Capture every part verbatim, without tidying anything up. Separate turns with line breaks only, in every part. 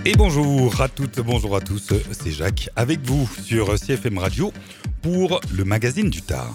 Et bonjour à toutes, bonjour à tous, c'est Jacques avec vous sur C F M Radio pour le magazine du Tarn.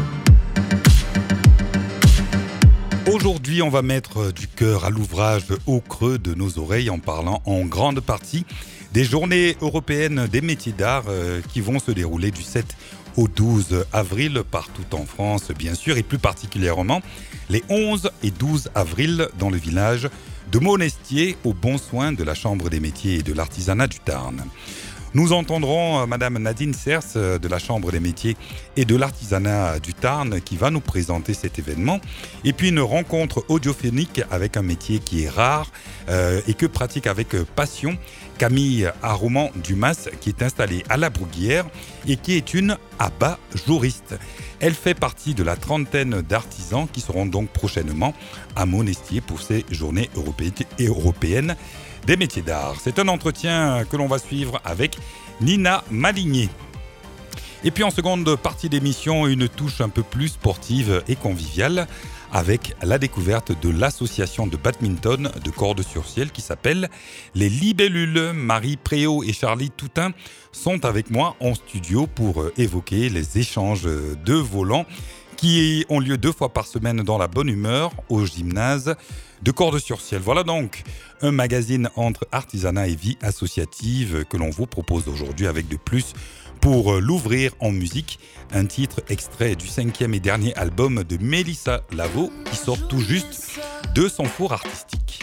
Aujourd'hui, on va mettre du cœur à l'ouvrage au creux de nos oreilles en parlant en grande partie des journées européennes des métiers d'art euh, qui vont se dérouler du sept au douze avril partout en France, bien sûr, et plus particulièrement les onze et douze avril dans le village de Monestier, au bon soin de la Chambre des métiers et de l'artisanat du Tarn. Nous entendrons euh, Madame Nadine Sers euh, de la Chambre des métiers et de l'artisanat du Tarn qui va nous présenter cet événement. Et puis une rencontre audiophonique avec un métier qui est rare euh, et que pratique avec passion Camille Aroman-Dumas, qui est installée à la Brouguière et qui est une abat-jouriste. Elle fait partie de la trentaine d'artisans qui seront donc prochainement à Monestier pour ces journées européennes des métiers d'art. C'est un entretien que l'on va suivre avec Nina Maligné. Et puis en seconde partie d'émission, une touche un peu plus sportive et conviviale avec la découverte de l'association de badminton de Cordes-sur-Ciel qui s'appelle les Libellules. Marie Préau et Charlie Toutain sont avec moi en studio pour évoquer les échanges de volants qui ont lieu deux fois par semaine dans la bonne humeur au gymnase de Cordes-sur-Ciel. Voilà donc un magazine entre artisanat et vie associative que l'on vous propose aujourd'hui avec de plus pour l'ouvrir en musique. Un titre extrait du cinquième et dernier album de Mélissa Lavo qui sort tout juste de son four artistique.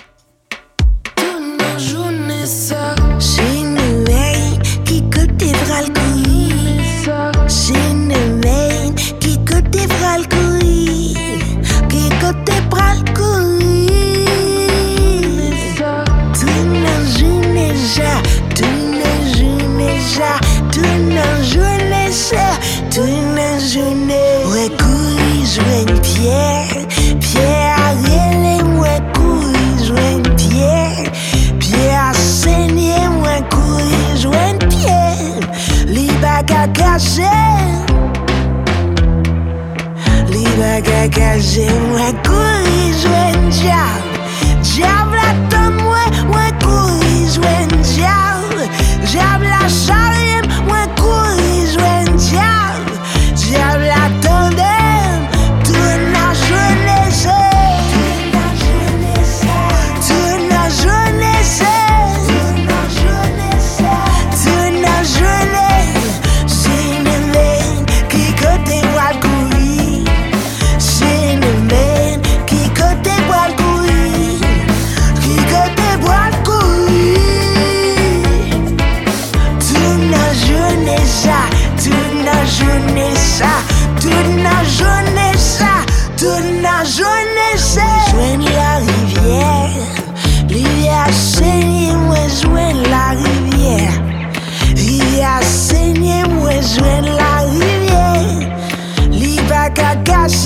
Toute une journée, ouais, couille, jouer une pierre, pierre à rêler, ouais, couille, jouer une pierre, pierre à saigner, ouais, couille, jouer une pierre, les bagues à cacher, les bagues à cacher, ouais, couille, jouer une diable, diable attend, ouais, ouais, couille, jouer une diable, diable à charrier, ouais, couille, jouer une diable. Diable attendait toute la journée, toute la journée, toute la journée, toute la journée. C'est une main qui côté bois courir, c'est une main qui côté bois courir, qui côté bois courir. Toute la journée, ça, toute la journée, ça. Toute la journée, ça, toute la journée, ça. Joigne la rivière, rivière saignée, moi joigne la rivière. Rivière saignée, moi joigne la rivière. L'hiver a caché,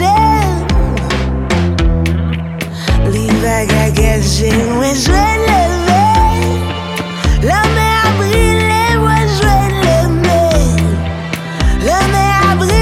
l'hiver a caché, moi joigne lever. La mer a brûlé, moi joigne le mer. La mer a brûlé.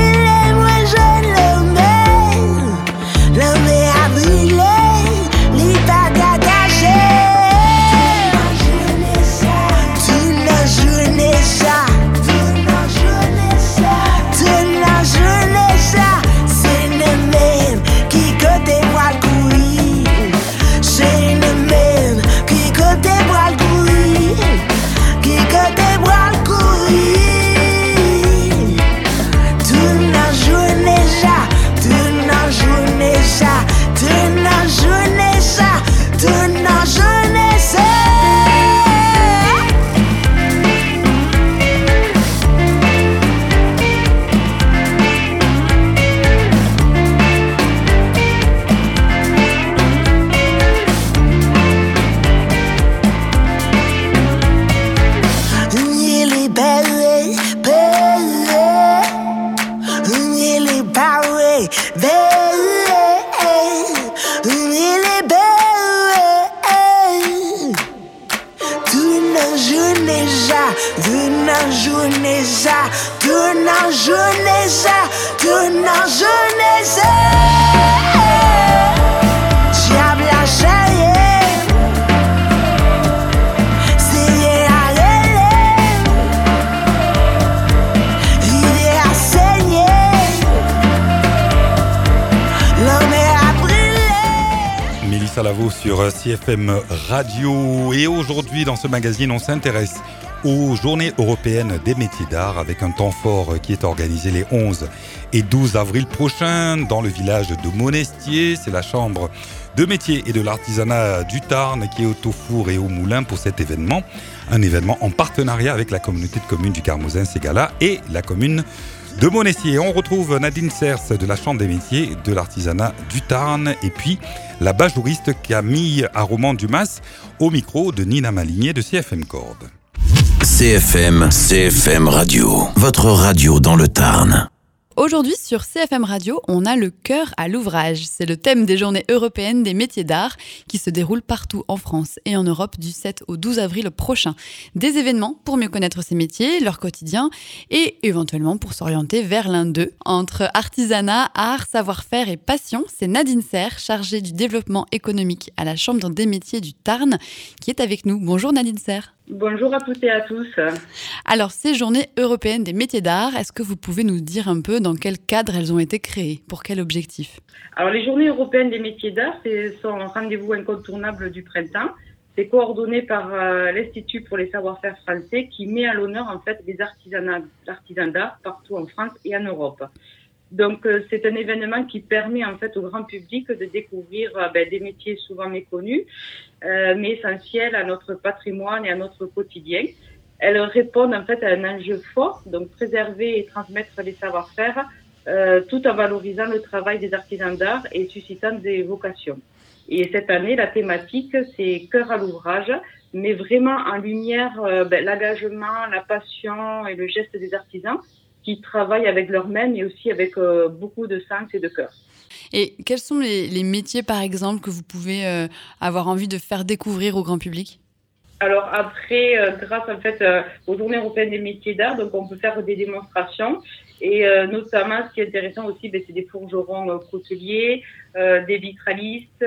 Diable a chaillé, c'est
Bravo sur C F M Radio. Et aujourd'hui, dans ce magazine, on s'intéresse aux Journées européennes des métiers d'art avec un temps fort qui est organisé les onze et douze avril prochains dans le village de Monestier. C'est la chambre de métiers et de l'artisanat du Tarn qui est au four et au moulin pour cet événement. Un événement en partenariat avec la communauté de communes du Carmozin-Ségala et la commune de Monestier. On retrouve Nadine Sers de la Chambre des métiers de l'artisanat du Tarn et puis la bajouriste Camille Aroman-Dumas au micro de Nina Maligné de C F M Corde.
C F M, C F M Radio, votre radio dans le Tarn.
Aujourd'hui, sur C F M Radio, on a le cœur à l'ouvrage. C'est le thème des Journées européennes des métiers d'art qui se déroulent partout en France et en Europe du sept au douze avril prochain. Des événements pour mieux connaître ces métiers, leur quotidien et éventuellement pour s'orienter vers l'un d'eux. Entre artisanat, art, savoir-faire et passion, c'est Nadine Sers, chargée du développement économique à la Chambre des métiers du Tarn, qui est avec nous. Bonjour Nadine Sers.
Bonjour à toutes et à tous.
Alors, ces Journées européennes des métiers d'art, est-ce que vous pouvez nous dire un peu dans quel cadre elles ont été créées? Pour quel objectif?
Alors, les Journées européennes des métiers d'art, c'est son rendez-vous incontournable du printemps. C'est coordonné par euh, l'Institut pour les savoir-faire français qui met à l'honneur en fait les artisanats, l'artisanat d'art partout en France et en Europe. Donc, euh, c'est un événement qui permet en fait au grand public de découvrir euh, ben, des métiers souvent méconnus, euh, mais essentiels à notre patrimoine et à notre quotidien. Elles répondent en fait à un enjeu fort, donc préserver et transmettre les savoir-faire, euh, tout en valorisant le travail des artisans d'art et suscitant des vocations. Et cette année, la thématique, c'est cœur à l'ouvrage, mais vraiment en lumière euh, ben, l'engagement, la passion et le geste des artisans qui travaillent avec leurs mains, mais aussi avec euh, beaucoup de sens et de cœur.
Et quels sont les, les métiers, par exemple, que vous pouvez euh, avoir envie de faire découvrir au grand public?
Alors après, euh, grâce en fait euh, aux Journées européennes des métiers d'art, donc on peut faire des démonstrations et euh, notamment ce qui est intéressant aussi, ben, c'est des forgerons euh, couteliers, euh, des vitralistes,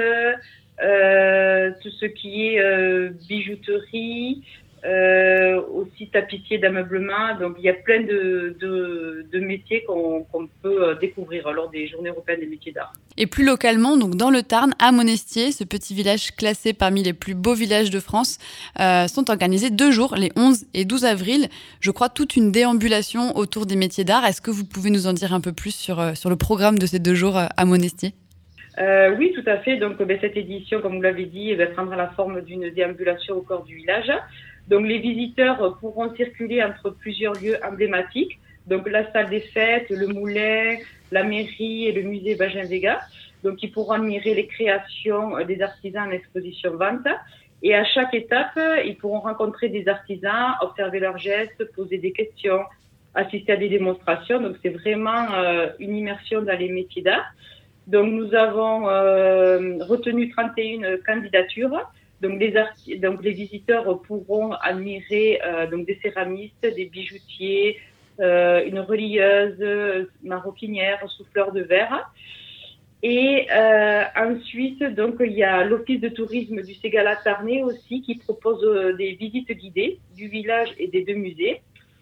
euh, tout ce qui est euh, bijouterie. Euh, aussi tapissier d'ameublement, donc il y a plein de, de, de métiers qu'on, qu'on peut découvrir lors des Journées européennes des métiers d'art.
Et plus localement, donc dans le Tarn, à Monestier, ce petit village classé parmi les plus beaux villages de France, euh, sont organisés deux jours, les onze et douze avril. Je crois toute une déambulation autour des métiers d'art. Est-ce que vous pouvez nous en dire un peu plus sur, sur le programme de ces deux jours à Monestier?
Euh, oui, tout à fait. Donc ben, cette édition, comme vous l'avez dit, ben, prendra la forme d'une déambulation au cœur du village. Donc, les visiteurs pourront circuler entre plusieurs lieux emblématiques, donc la salle des fêtes, le moulin, la mairie et le musée Bagin-Vega. Donc, ils pourront admirer les créations des artisans en exposition-vente. Et à chaque étape, ils pourront rencontrer des artisans, observer leurs gestes, poser des questions, assister à des démonstrations. Donc, c'est vraiment euh, une immersion dans les métiers d'art. Donc, nous avons euh, retenu trente et une candidatures. Donc les, arti- donc les visiteurs pourront admirer euh, donc des céramistes, des bijoutiers, euh, une relieuse, maroquinière, souffleur de verre. Et euh, ensuite, donc il y a l'Office de tourisme du Ségala Tarnais aussi qui propose euh, des visites guidées du village et des deux musées.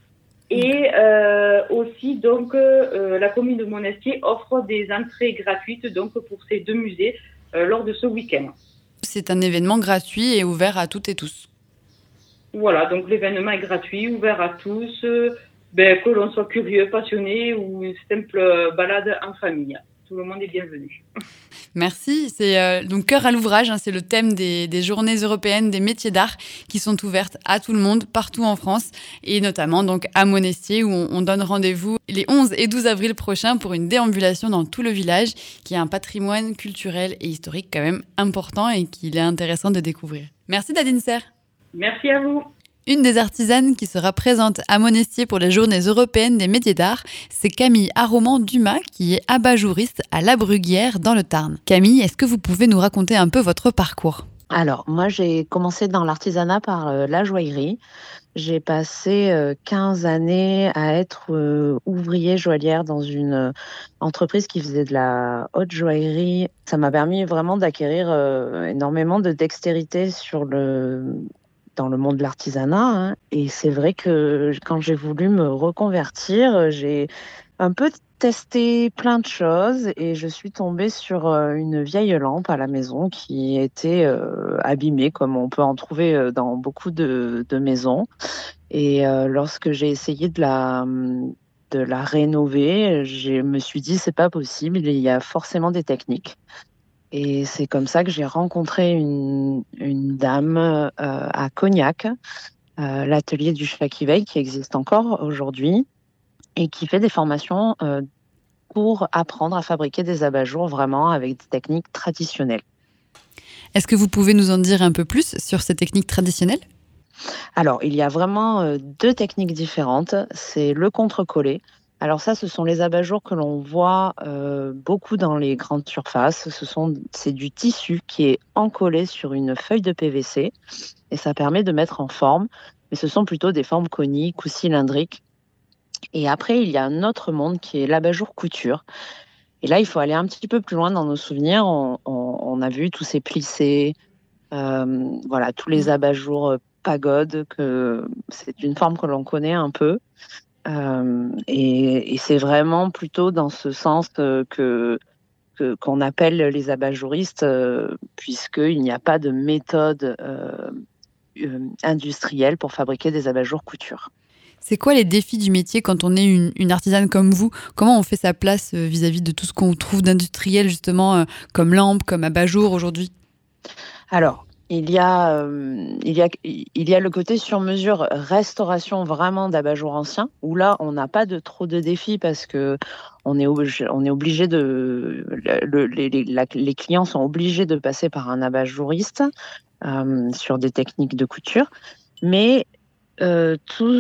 Et euh, aussi donc euh, la commune de Monestier offre des entrées gratuites donc pour ces deux musées euh, lors de ce week-end.
C'est un événement gratuit et ouvert à toutes et tous.
Voilà, donc l'événement est gratuit, ouvert à tous, euh, ben, que l'on soit curieux, passionné ou une simple balade en famille. Tout le monde est bienvenu.
Merci. C'est euh, donc cœur à l'ouvrage, hein, c'est le thème des, des Journées européennes des métiers d'art qui sont ouvertes à tout le monde, partout en France, et notamment donc à Monestier où on, on donne rendez-vous les onze et douze avril prochains pour une déambulation dans tout le village qui a un patrimoine culturel et historique quand même important et qu'il est intéressant de découvrir. Merci Nadine Sers.
Merci à vous.
Une des artisanes qui sera présente à Monestier pour les Journées européennes des métiers d'art, c'est Camille Aroman-Dumas qui est abat-jouriste à La Bruguière dans le Tarn. Camille, est-ce que vous pouvez nous raconter un peu votre parcours ?
Alors, moi, j'ai commencé dans l'artisanat par euh, la joaillerie. J'ai passé euh, quinze années à être euh, ouvrier joaillière dans une euh, entreprise qui faisait de la haute joaillerie. Ça m'a permis vraiment d'acquérir euh, énormément de dextérité sur le... dans le monde de l'artisanat. Hein. Et c'est vrai que quand j'ai voulu me reconvertir, j'ai un peu testé plein de choses et je suis tombée sur euh, une vieille lampe à la maison qui était euh, abîmée, comme on peut en trouver euh, dans beaucoup de, de maisons. Et euh, lorsque j'ai essayé de la, de la rénover, je me suis dit c'est pas possible, il y a forcément des techniques. Et c'est comme ça que j'ai rencontré une, une dame euh, à Cognac, euh, l'atelier du Chat qui veille, qui existe encore aujourd'hui, et qui fait des formations euh, pour apprendre à fabriquer des abat-jours vraiment avec des techniques traditionnelles.
Est-ce que vous pouvez nous en dire un peu plus sur ces techniques traditionnelles ?
Alors, il y a vraiment euh, deux techniques différentes. C'est le contre-collé. Alors ça, ce sont les abat-jours que l'on voit euh, beaucoup dans les grandes surfaces. Ce sont, c'est du tissu qui est encollé sur une feuille de P V C et ça permet de mettre en forme. Mais ce sont plutôt des formes coniques ou cylindriques. Et après, il y a un autre monde qui est l'abat-jour couture. Et là, il faut aller un petit peu plus loin dans nos souvenirs. On, on, on a vu tous ces plissés, euh, voilà, tous les abat-jours pagode, que c'est une forme que l'on connaît un peu. Euh, et, et c'est vraiment plutôt dans ce sens euh, que, que, qu'on appelle les abat-jouristes, euh, puisqu'il n'y a pas de méthode euh, euh, industrielle pour fabriquer des abat-jours couture.
C'est quoi les défis du métier quand on est une, une artisane comme vous ? Comment on fait sa place vis-à-vis de tout ce qu'on trouve d'industriel, justement, comme lampe, comme abat-jour aujourd'hui ?
Alors, il y a, euh, il y a, il y a le côté sur-mesure restauration vraiment d'abat-jour anciens, où là, on n'a pas de trop de défis parce que on est obligé, on est obligé de, le, les, les, la, les clients sont obligés de passer par un abat-jouriste euh, sur des techniques de couture, mais Euh, tout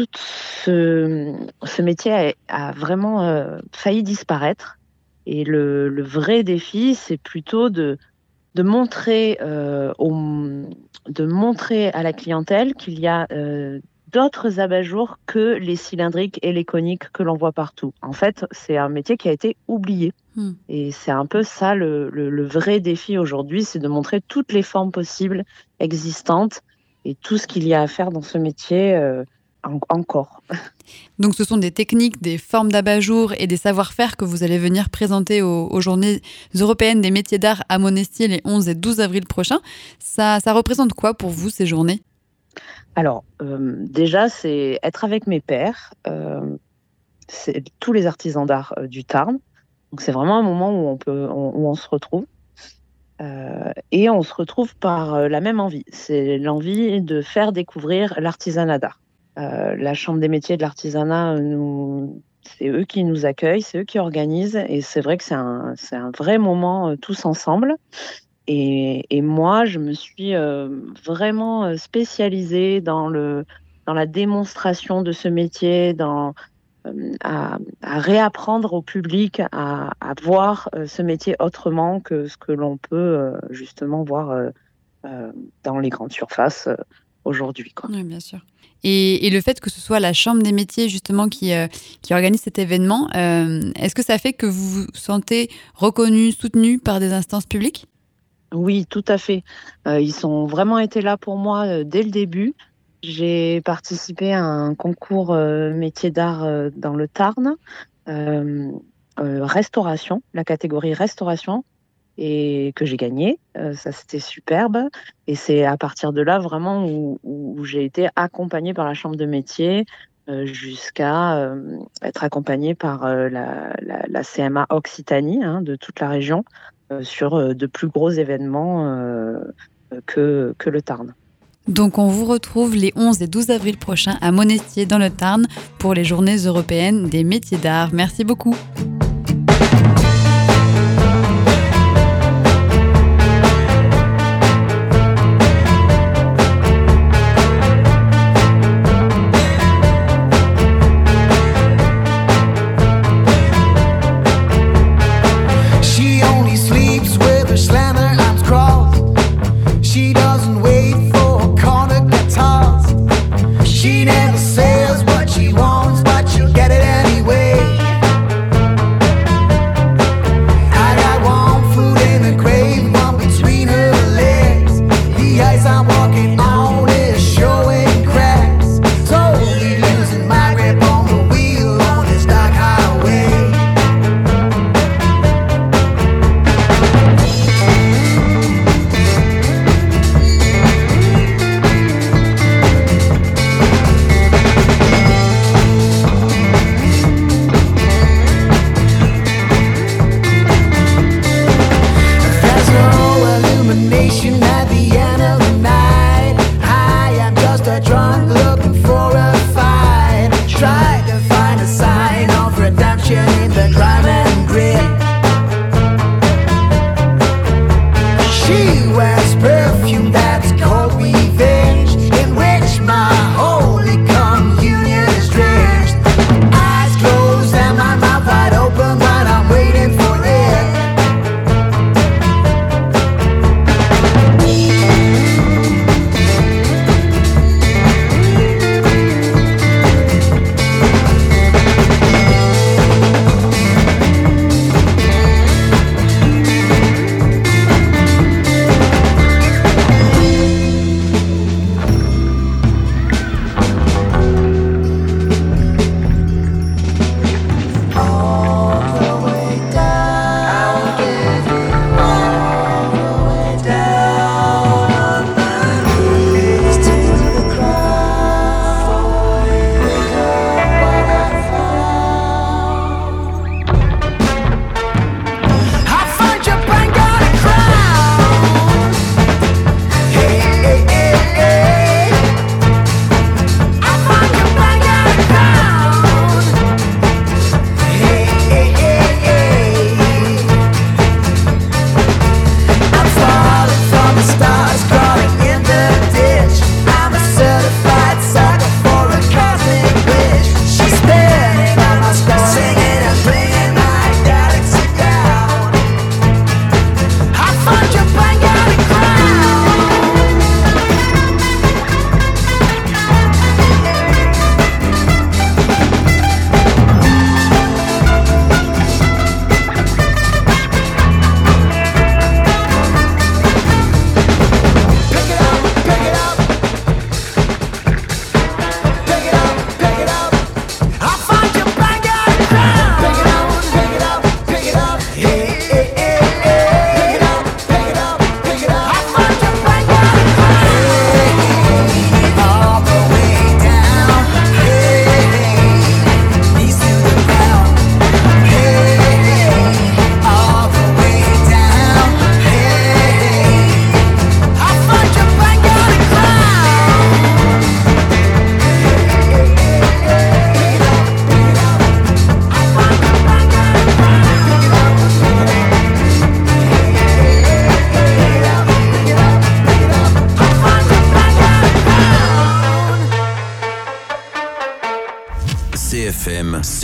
ce, ce métier a, a vraiment euh, failli disparaître. Et le, le vrai défi, c'est plutôt de, de, montrer, euh, au, de montrer à la clientèle qu'il y a euh, d'autres abat-jours que les cylindriques et les coniques que l'on voit partout. En fait, c'est un métier qui a été oublié. Mmh. Et c'est un peu ça le, le, le vrai défi aujourd'hui, c'est de montrer toutes les formes possibles existantes et tout ce qu'il y a à faire dans ce métier euh, en- encore.
Donc ce sont des techniques, des formes d'abat-jour et des savoir-faire que vous allez venir présenter aux, aux Journées européennes des métiers d'art à Monestier les onze et douze avril prochains. Ça, ça représente quoi pour vous, ces journées ?
Alors, euh, déjà, c'est être avec mes pairs, euh, c'est tous les artisans d'art euh, du Tarn. Donc c'est vraiment un moment où on, peut, on, où on se retrouve. Euh, et on se retrouve par euh, la même envie, c'est l'envie de faire découvrir l'artisanat d'art. Euh, la Chambre des métiers de l'artisanat, nous, c'est eux qui nous accueillent, c'est eux qui organisent, et c'est vrai que c'est un, c'est un vrai moment euh, tous ensemble. Et, et moi, je me suis euh, vraiment spécialisée dans, le, dans la démonstration de ce métier, dans À, à réapprendre au public à, à voir euh, ce métier autrement que ce que l'on peut euh, justement voir euh, euh, dans les grandes surfaces euh, aujourd'hui, quoi.
Oui, bien sûr. Et, et le fait que ce soit la Chambre des métiers justement qui, euh, qui organise cet événement, euh, est-ce que ça fait que vous vous sentez reconnu, soutenu par des instances publiques ?
Oui, tout à fait. Euh, ils ont vraiment été là pour moi euh, dès le début. J'ai participé à un concours euh, métier d'art euh, dans le Tarn, euh, euh, restauration, la catégorie restauration, et que j'ai gagné. Euh, ça, c'était superbe. Et c'est à partir de là vraiment où, où j'ai été accompagnée par la Chambre de métier euh, jusqu'à euh, être accompagnée par euh, la, la, la C M A Occitanie hein, de toute la région euh, sur euh, de plus gros événements euh, que, que le Tarn.
Donc on vous retrouve les onze et douze avril prochains à Monestier dans le Tarn pour les Journées européennes des métiers d'art. Merci beaucoup.
She only sleeps with her slender arms crossed. She doesn't wait for corner guitars. She never says what she wants, but she'll get it anyway. I got warm food in the grave, one between her legs. The ice I'm walking on is showing cracks. Slowly losing my grip on the wheel on this dark highway.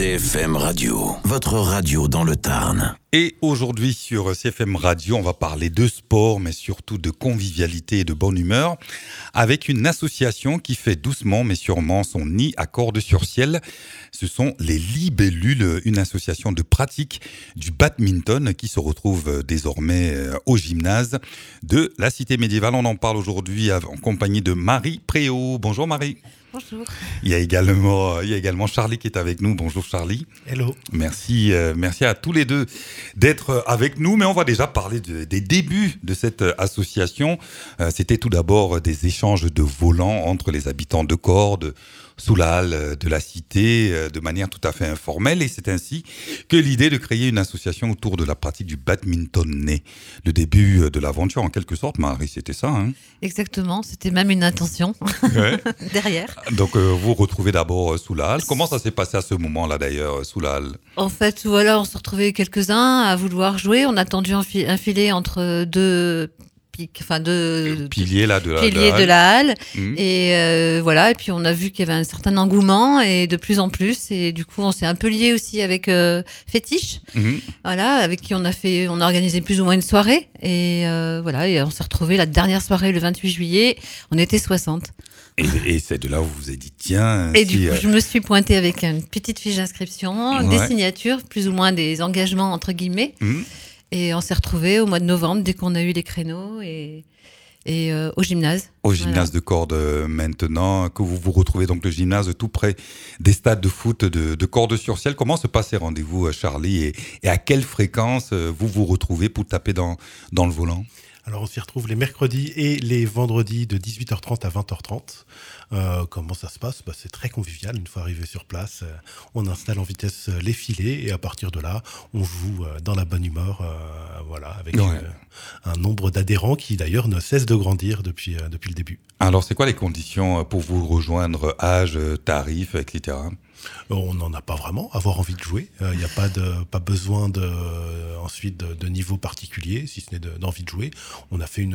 C F M Radio, votre radio dans le Tarn.
Et aujourd'hui sur C F M Radio, on va parler de sport, mais surtout de convivialité et de bonne humeur, avec une association qui fait doucement mais sûrement son nid à Cordes-sur-Ciel. Ce sont les Libellules, une association de pratique du badminton qui se retrouve désormais au gymnase de la Cité médiévale. On en parle aujourd'hui en compagnie de Marie Préau. Bonjour Marie.
Bonjour.
Il y a également, il y a également Charlie qui est avec nous. Bonjour Charlie.
Hello.
Merci, euh, merci à tous les deux d'être avec nous. Mais on va déjà parler de, des débuts de cette association. Euh, c'était tout d'abord des échanges de volants entre les habitants de Cordes, sous la halle de la Cité, de manière tout à fait informelle. Et c'est ainsi que l'idée de créer une association autour de la pratique du badminton naît. Le début de l'aventure, en quelque sorte, Marie, c'était ça, hein ?
Exactement, c'était même une intention
ouais.
derrière.
Donc, euh, vous retrouvez d'abord sous la halle. Comment ça s'est passé à ce moment-là, d'ailleurs, sous la halle ?
En fait, voilà, on se retrouvait quelques-uns à vouloir jouer. On a tendu un, fi- un filet entre deux... enfin de
piliers là de la,
piliers
de la
de la halle
mmh.
et euh, voilà, et puis on a vu qu'il y avait un certain engouement et de plus en plus, et du coup on s'est un peu lié aussi avec euh, Fétiche, mmh. voilà, avec qui on a fait on a organisé plus ou moins une soirée, et euh, voilà, et on s'est retrouvés la dernière soirée le vingt-huit juillet, on était soixante.
Et, et c'est de là où vous vous êtes dit tiens.
Et
si,
du coup,
euh...
je me suis pointée avec une petite fiche d'inscription, ouais. des signatures, plus ou moins des engagements entre guillemets. Mmh. Et on s'est retrouvés au mois de novembre, dès qu'on a eu les créneaux, et, et euh, au gymnase.
Au gymnase voilà. de Cordes euh, maintenant, que vous vous retrouvez donc le gymnase tout près des stades de foot de, de Cordes-sur-Ciel. Comment se passent ces rendez-vous, Charlie, et, et à quelle fréquence euh, vous vous retrouvez pour taper dans, dans le volant ?
Alors, on s'y retrouve les mercredis et les vendredis de dix-huit heures trente à vingt heures trente. Euh, comment ça se passe ? Bah, c'est très convivial. Une fois arrivé sur place, euh, on installe en vitesse euh, les filets, et à partir de là, on joue euh, dans la bonne humeur, euh, voilà, avec ouais. euh, un nombre d'adhérents qui d'ailleurs ne cesse de grandir depuis, euh, depuis le début.
Alors, c'est quoi les conditions pour vous rejoindre ? Âge, tarif, et cetera.
On n'en a pas vraiment, avoir envie de jouer. Il euh, n'y a pas, de, pas besoin de, euh, ensuite de, de niveau particulier, si ce n'est de, d'envie de jouer. On a fait une,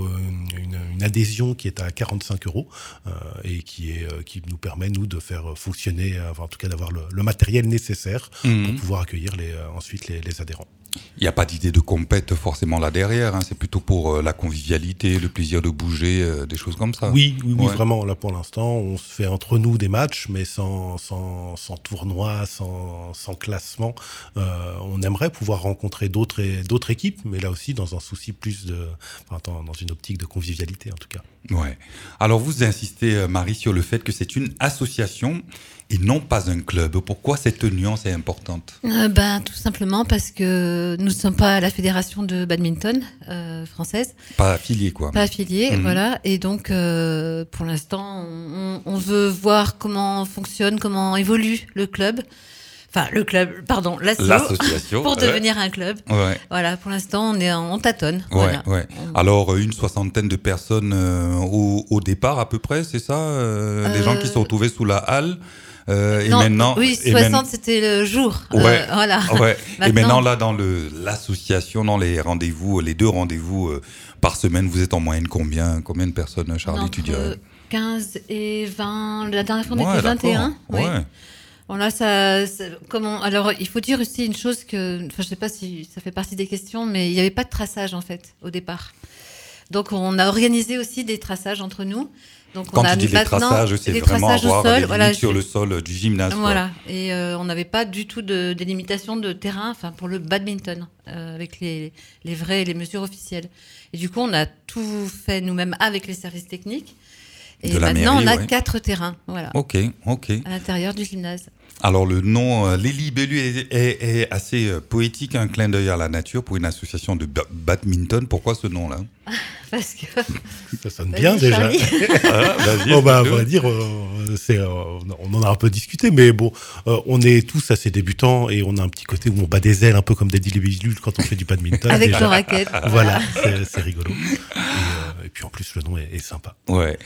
une, une adhésion qui est à quarante-cinq euros euh, et qui, est, qui nous permet, nous, de faire fonctionner, enfin, en tout cas d'avoir le, le matériel nécessaire mmh. pour pouvoir accueillir les, ensuite les, les adhérents.
Il n'y a pas d'idée de compète forcément là derrière, hein. C'est plutôt pour euh, la convivialité, le plaisir de bouger, euh, des choses comme ça.
Oui, oui, oui
ouais.
vraiment. Là, pour l'instant, on se fait entre nous des matchs, mais sans, sans, sans tournoi, sans, sans classement. Euh, on aimerait pouvoir rencontrer d'autres, d'autres équipes, mais là aussi dans un souci plus de, enfin, dans une optique de convivialité en tout cas.
Ouais. Alors vous insistez, Marie, sur le fait que c'est une association et non pas un club. Pourquoi cette nuance est importante ?
euh, ben, Tout simplement parce que nous ne sommes pas la fédération de badminton euh, française.
Pas affiliée, quoi.
Pas affiliée, mmh. voilà. Et donc, euh, pour l'instant, on, on veut voir comment fonctionne, comment évolue le club. Enfin, le club, pardon, l'asso,
l'association,
pour
ouais.
devenir un club.
Ouais.
Voilà, pour l'instant, on est en, on tâtonne.
Ouais,
voilà.
ouais. Alors, une soixantaine de personnes euh, au, au départ, à peu près, c'est ça euh, euh... Des gens qui se retrouvaient sous la halle. Euh,
non,
et maintenant,
oui, soixante, man... c'était le jour.
Ouais,
euh, voilà.
Ouais.
maintenant...
Et maintenant, là, dans le, l'association, dans les rendez-vous, les deux rendez-vous euh, par semaine, vous êtes en moyenne combien, combien de personnes, Charlie, tu dirais ?
quinze et vingt. La dernière fois, on
ouais,
était vingt et un.
Ouais.
Oui. Bon, là, ça, ça, comment, alors, il faut dire aussi une chose que, enfin, je sais pas si ça fait partie des questions, mais il n'y avait pas de traçage, en fait, au départ. Donc, on a organisé aussi des traçages entre nous. Donc,
Quand
on a
tu dis les traçages, c'est vraiment avoir des limites
voilà,
sur le sol du gymnase.
Voilà. Quoi. Et euh, on n'avait pas du tout de délimitation de terrain, enfin, pour le badminton, euh, avec les, les vraies, les mesures officielles. Et du coup, on a tout fait nous-mêmes avec les services techniques. Et
de la
maintenant,
mairie,
on a
ouais.
quatre terrains, voilà.
Ok, ok.
À l'intérieur du gymnase.
Alors le nom, euh, les Libellules est, est, est assez euh, poétique, un clin d'œil à la nature pour une association de ba- badminton. Pourquoi ce nom-là ?
Parce que
ça sonne bien déjà.
ah,
oh bah, à vrai dire, euh, c'est, euh, on en a un peu discuté, mais bon, euh, on est tous assez débutants et on a un petit côté où on bat des ailes, un peu comme des Libellules quand on fait du badminton.
Avec le raquette.
Voilà, c'est, c'est rigolo. Et, euh, et puis en plus, le nom est, est sympa.
Ouais.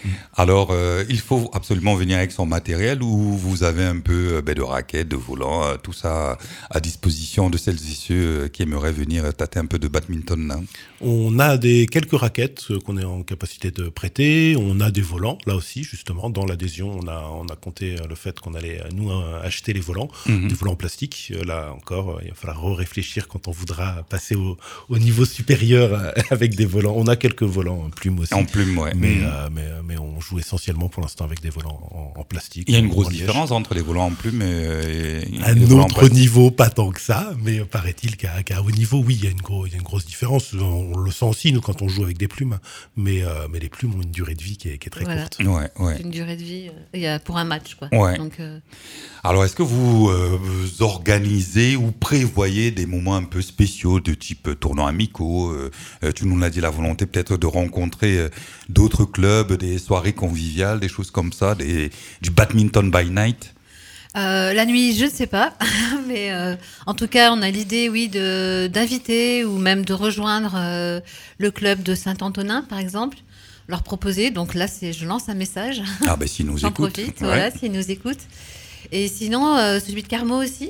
Alors, euh, il faut absolument venir avec son matériel ou vous avez un peu euh, ben, de raquettes, de volants, euh, tout ça à disposition de celles et ceux euh, qui aimeraient venir tâter un peu de badminton là.
On a des quelques raquettes euh, qu'on est en capacité de prêter. On a des volants, là aussi, justement. Dans l'adhésion, on a, on a compté le fait qu'on allait, nous, euh, acheter les volants, mm-hmm. des volants en plastique. Euh, là encore, euh, il va falloir réfléchir quand on voudra passer au, au niveau supérieur euh, avec des volants. On a quelques volants en plume aussi.
En plume, ouais.
Mais,
mm-hmm.
euh, mais, mais on joue essentiellement pour l'instant avec des volants en, en plastique.
Il y a une grosse différence entre les volants en plume et, et
à
les volants en
notre niveau, pas tant que ça, mais paraît-il qu'à, qu'à haut niveau, oui, il y a une, gros, il y a une grosse différence. On le sent aussi, nous, quand on joue avec des plumes. Mais, euh, mais les plumes ont une durée de vie qui est, qui est très
voilà.
courte.
Ouais, ouais.
Une durée de vie euh, pour un match, quoi.
Ouais.
Donc, euh...
Alors, est-ce que vous, euh, vous organisez ou prévoyez des moments un peu spéciaux de type tournois amicaux euh, Tu nous l'as dit, la volonté peut-être de rencontrer euh, d'autres clubs, des soirées conviviales, des choses comme ça, des, du badminton by night.
Euh, la nuit, je ne sais pas, mais euh, en tout cas, on a l'idée, oui, de d'inviter ou même de rejoindre euh, le club de Saint-Antonin, par exemple, leur proposer. Donc là, c'est, je lance un message.
Ah ben, s'ils nous
J'en
écoutent.
profite,
Ouais.
voilà, s'ils nous écoutent. Et sinon, euh, celui de Carmo aussi,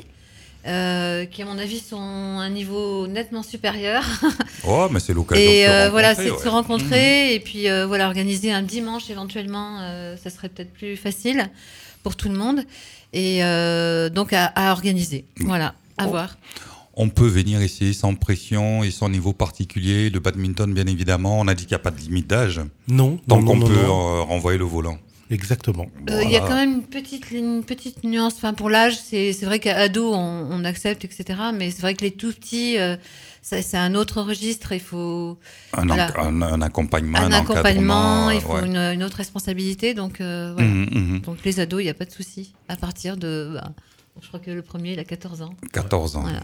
euh, qui à mon avis sont à un niveau nettement supérieur.
Oh, mais c'est l'occasion
Et
de se
euh,
rencontrer.
voilà, c'est
ouais.
de se rencontrer mmh. et puis euh, voilà, organiser un dimanche éventuellement, euh, ça serait peut-être plus facile pour tout le monde. Et euh, donc à, à organiser, voilà, à
oh.
voir.
On peut venir essayer sans pression et sans niveau particulier. Le badminton, bien évidemment, on a dit qu'il n'y a pas de limite d'âge.
Non,
Tant
non,
qu'on
non,
peut
non.
Euh, renvoyer le volant.
Exactement.
Il euh, y a quand même une petite, une petite nuance. Enfin, pour l'âge, c'est, c'est vrai qu'à ado, on, on accepte, et cetera. Mais c'est vrai que les tout petits, euh, ça, c'est un autre registre. Il faut
un,
voilà.
en, un, un accompagnement,
un,
un
accompagnement. Il faut
ouais.
une, une autre responsabilité. Donc, euh, voilà.
Mmh, mmh.
Donc les ados, il n'y a pas de souci. À partir de, bah, je crois que le premier, il a quatorze ans.
quatorze ans.
Voilà.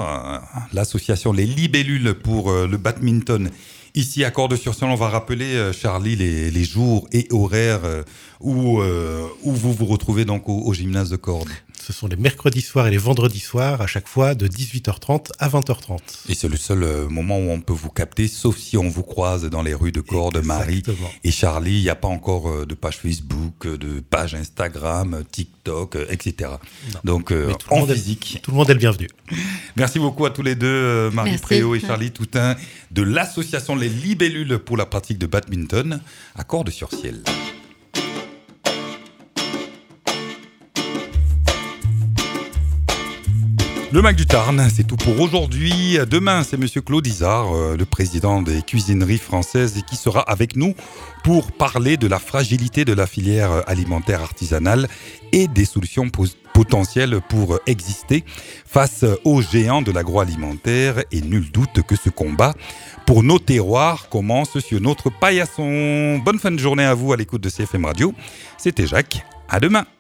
Oh, l'association Les Libellules pour euh, le badminton. Ici, à Cordes-sur-Sion, on va rappeler, euh, Charlie, les, les jours et horaires euh, où, euh, où vous vous retrouvez donc au, au gymnase de Cordes.
Ce sont les mercredis soirs et les vendredis soirs, à chaque fois de dix-huit heures trente à vingt heures trente.
Et c'est le seul euh, moment où on peut vous capter, sauf si on vous croise dans les rues de Cordes, Marie et Charlie. Il n'y a pas encore euh, de page Facebook, de page Instagram, TikTok, euh, et cetera. Non. Donc, euh, en physique.
Est, tout le monde est le bienvenu.
Merci beaucoup à tous les deux, euh, Marie
Merci.
Préau et Charlie Toutain, de l'association Les Libellules pour la pratique de badminton à Cordes-sur-Ciel. Le Mac du Tarn, c'est tout pour aujourd'hui. Demain, c'est Monsieur Claude Izard, euh, le président des cuisineries françaises, qui sera avec nous pour parler de la fragilité de la filière alimentaire artisanale et des solutions pos- potentielles pour exister face aux géants de l'agroalimentaire. Et nul doute que ce combat pour nos terroirs commence sur notre paillasson. Bonne fin de journée à vous à l'écoute de C F M Radio. C'était Jacques. À demain.